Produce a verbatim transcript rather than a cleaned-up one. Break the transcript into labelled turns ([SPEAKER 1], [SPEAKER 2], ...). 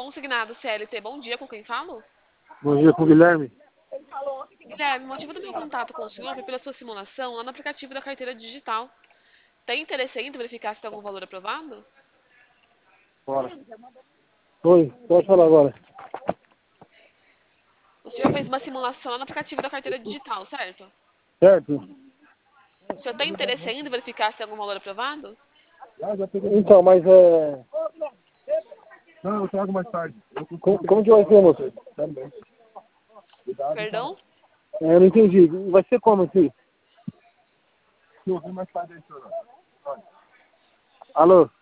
[SPEAKER 1] Consignado C L T, bom dia, com quem falo?
[SPEAKER 2] Bom dia, com o Guilherme.
[SPEAKER 1] Guilherme, o motivo do meu contato com o senhor foi pela sua simulação lá no aplicativo da carteira digital. Tem interesse em verificar se tem algum valor aprovado?
[SPEAKER 2] Bora. Oi, pode falar agora.
[SPEAKER 1] O senhor fez uma simulação lá no aplicativo da carteira digital, certo?
[SPEAKER 2] Certo?
[SPEAKER 1] O senhor tem interesse em verificar se tem algum valor aprovado?
[SPEAKER 2] Então, mas é...
[SPEAKER 3] Não, eu trago mais tarde. Eu
[SPEAKER 2] Como, como que vai ser, moço?
[SPEAKER 3] também. Cuidado, então.
[SPEAKER 1] Perdão?
[SPEAKER 2] É, eu não entendi. Vai ser como aqui?
[SPEAKER 3] Eu vou mais tarde aí, senhor.
[SPEAKER 2] Alô?